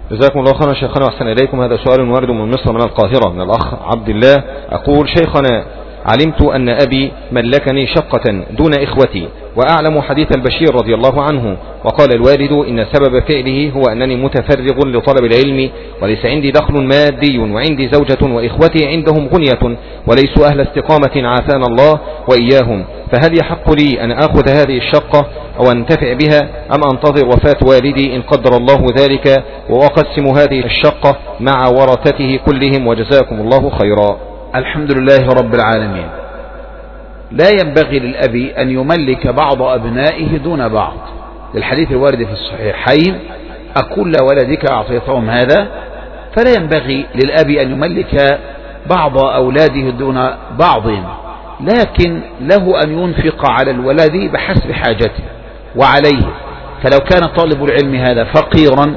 جزاكم الله خيرا شيخنا وأحسن إليكم. هذا سؤال وارد من مصر من القاهرة من الأخ عبد الله. أقول: شيخنا، علمت أن أبي ملكني شقة دون إخوتي، وأعلم حديث البشير رضي الله عنه، وقال الوالد إن سبب فعله هو أنني متفرغ لطلب العلم وليس عندي دخل مادي، وعندي زوجة وإخوتي عندهم غنية وليسوا أهل استقامة عافانا الله وإياهم، فهل يحق لي أن أخذ هذه الشقة أو أنتفع بها، أم أنتظر وفاة والدي إن قدر الله ذلك وأقسم هذه الشقة مع ورثته كلهم؟ وجزاكم الله خيرا. الحمد لله رب العالمين. لا ينبغي للأب أن يملك بعض أبنائه دون بعض، للحديث الوارد في الصحيحين: أكل ولدك أعطيتهم هذا؟ فلا ينبغي للأب أن يملك بعض أولاده دون بعض، لكن له أن ينفق على الولد بحسب حاجته وعليه. فلو كان طالب العلم هذا فقيرا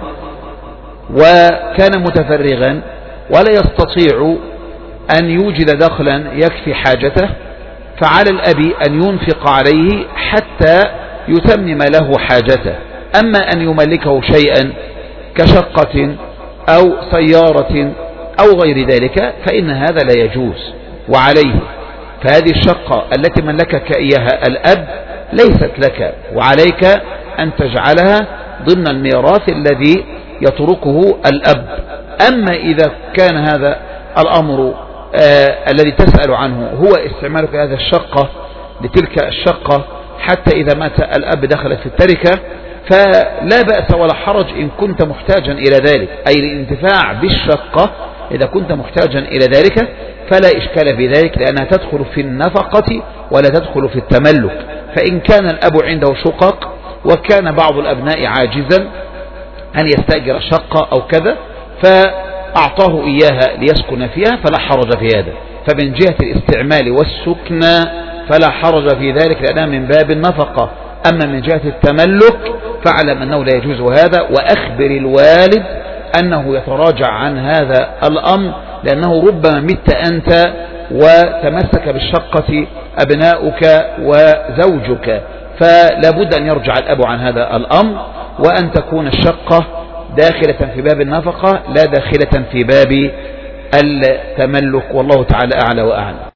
وكان متفرغا ولا يستطيع أن يوجد دخلا يكفي حاجته، فعلى الأب أن ينفق عليه حتى يتمم له حاجته. أما أن يملكه شيئا كشقة أو سيارة أو غير ذلك فإن هذا لا يجوز وعليه. فهذه الشقة التي ملكك إياها الأب ليست لك، وعليك أن تجعلها ضمن الميراث الذي يتركه الأب. أما إذا كان هذا الأمر الذي تسأل عنه هو استعمالك هذا الشقة لتلك الشقة حتى إذا مات الأب دخلت في التركة، فلا بأس ولا حرج إن كنت محتاجا إلى ذلك، أي الانتفاع بالشقة إذا كنت محتاجا إلى ذلك فلا إشكال في ذلك، لأنها تدخل في النفقة ولا تدخل في التملك. فإن كان الأب عنده شقق وكان بعض الأبناء عاجزا أن يستأجر شقة أو كذا فأعطاه إياها ليسكن فيها فلا حرج في هذا. فمن جهة الاستعمال والسكن فلا حرج في ذلك لأنها من باب النفقة. أما من جهة التملك فاعلم أنه لا يجوز هذا، وأخبر الوالد أنه يتراجع عن هذا الأمر، لأنه ربما مت أنت وتمسك بالشقة أبناؤك وزوجك، فلا بد أن يرجع الأب عن هذا الأمر، وأن تكون الشقة داخلة في باب النفقة لا داخلة في باب التملك. والله تعالى أعلى وأعلم.